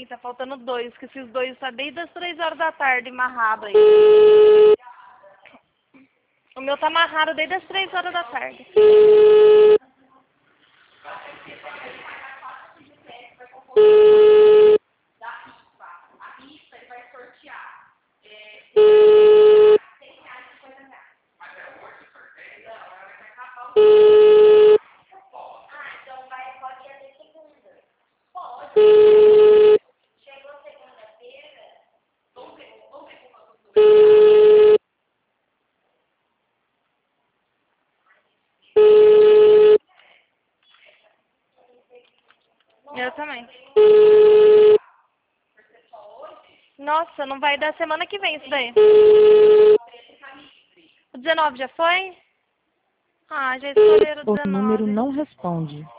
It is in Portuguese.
tá faltando 2, que esses 2 tá desde as 3 horas da tarde amarrado aí. O meu tá amarrado desde as 3 horas da tarde. Eu também. Nossa, não vai dar semana que vem isso daí. O 19 já foi? Ah, já escolheram o O número 19. não responde.